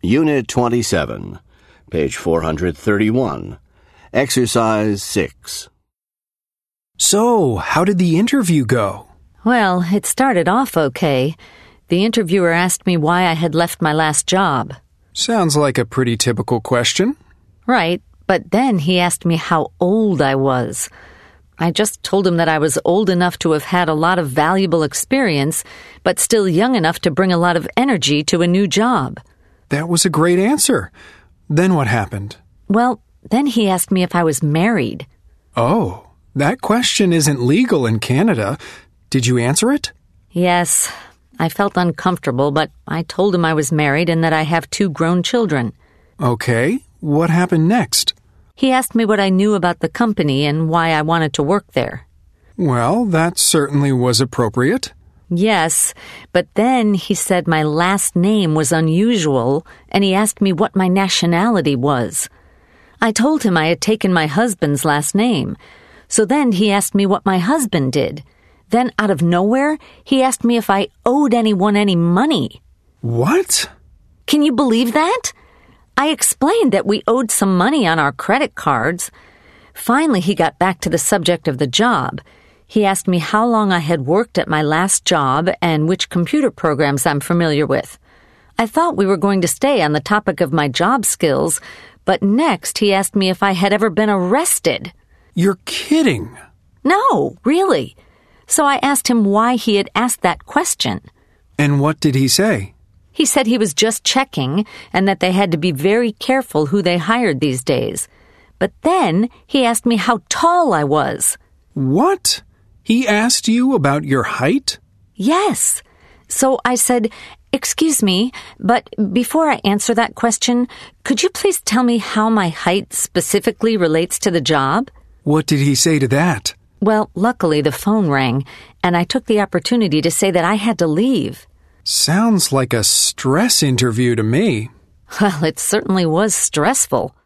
Unit 27, page 431. Exercise 6. So, how did the interview go? Well, it started off okay. The interviewer asked me why I had left my last job. Sounds like a pretty typical question. Right, but then he asked me how old I was. I just told him that I was old enough to have had a lot of valuable experience, but still young enough to bring a lot of energy to a new job. That was a great answer. Then what happened? Well, then he asked me if I was married. Oh, that question isn't legal in Canada. Did you answer it? Yes, I felt uncomfortable, but I told him I was married and that I have 2 grown children. Okay, what happened next? He asked me what I knew about the company and why I wanted to work there. Well, that certainly was appropriate. Yes, but then he said my last name was unusual, and he asked me what my nationality was. I told him I had taken my husband's last name. So then he asked me what my husband did. Then, out of nowhere, he asked me if I owed anyone any money. What? Can you believe that? I explained that we owed some money on our credit cards. Finally, he got back to the subject of the job. He asked me how long I had worked at my last job and which computer programs I'm familiar with. I thought we were going to stay on the topic of my job skills, but next he asked me if I had ever been arrested. You're kidding. No, really. So I asked him why he had asked that question. And what did he say? He said he was just checking and that they had to be very careful who they hired these days. But then he asked me how tall I was. What? He asked you about your height? Yes. So I said, "Excuse me, but before I answer that question, could you please tell me how my height specifically relates to the job?" What did he say to that? Well, luckily the phone rang, and I took the opportunity to say that I had to leave. Sounds like a stress interview to me. Well, it certainly was stressful.